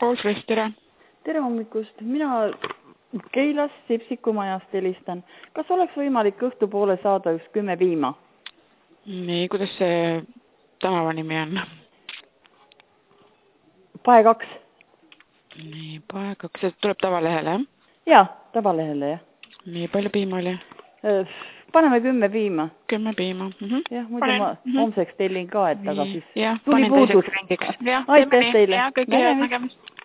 Paulsvest, tere. Tere hommikust. Mina Keilas Sipsiku majast helistan. Kas oleks võimalik õhtupoole saada üks 10 piima? Nii, kuidas see tänava nimi on? Pae 2. Nii, Pae 2. See tuleb tavalehele, jah? Jaa, tavalehele, jah. Nii, palju piima oli? Paneme 10 piima. 10 piima. Jah, muidu ma homseks tellin ka, et aga siis jah, tuli panen puudus. teiseks rindiks. Aitäh teile. Ja, kõige head nägemist.